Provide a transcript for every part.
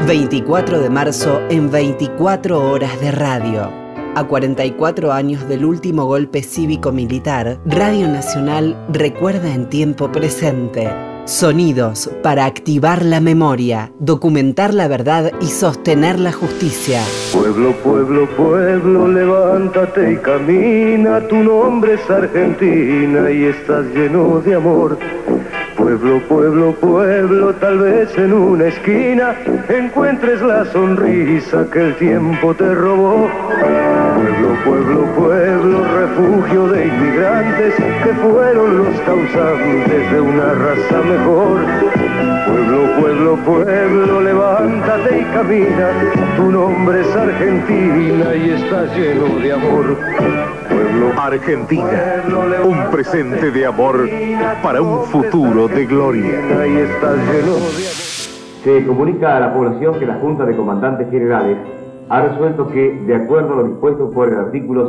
24 de marzo en 24 horas de radio. A 44 años del último golpe cívico-militar, Radio Nacional recuerda en tiempo presente. Sonidos para activar la memoria, documentar la verdad y sostener la justicia. Pueblo, pueblo, pueblo, levántate y camina. Tu nombre es Argentina y estás lleno de amor. Pueblo, pueblo, pueblo, tal vez en una esquina encuentres la sonrisa que el tiempo te robó. Pueblo, pueblo, pueblo, refugio de inmigrantes que fueron los causantes de una raza mejor. Pueblo, pueblo, pueblo, levántate y camina. Tu nombre es Argentina y estás lleno de amor. Pueblo, Argentina, un presente de amor para un futuro de gloria. Ahí estás lleno de amor. Se comunica a la población que la Junta de Comandantes Generales ha resuelto que, de acuerdo a lo dispuesto por el artículo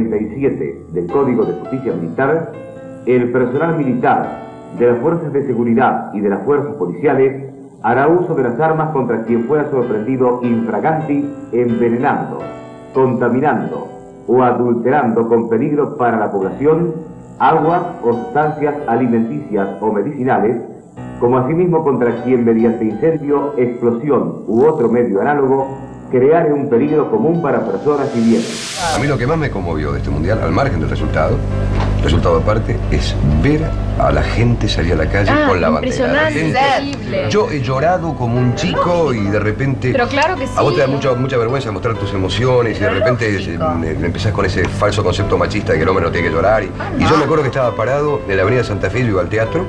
137 del Código de Justicia Militar, el personal militar de las fuerzas de seguridad y de las fuerzas policiales hará uso de las armas contra quien fuera sorprendido infraganti envenenando, contaminando o adulterando con peligro para la población aguas o sustancias alimenticias o medicinales, como asimismo contra quien mediante incendio, explosión u otro medio análogo creare un peligro común para personas y bienes. A mí lo que más me conmovió de este mundial, al margen del resultado aparte, es ver a la gente salir a la calle con la bandera. La gente, yo he llorado como un chico y de repente... Pero claro que sí. A vos te da mucha vergüenza mostrar tus emociones y de repente empezás con ese falso concepto machista de que el hombre no tiene que llorar. Y yo me acuerdo que estaba parado en la avenida Santa Fe, yo iba al teatro,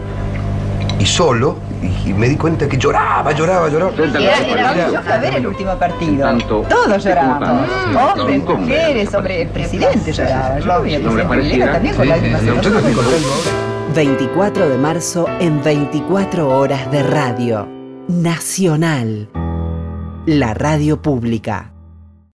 y solo, y me di cuenta que lloraba. Era maravilloso ver el último partido. Todos llorábamos. Hombres, mujeres, el presidente lloraba. Yo vi al presidente también con lágrimas en los ojos. 24 de marzo en 24 horas de radio. Nacional. La radio pública.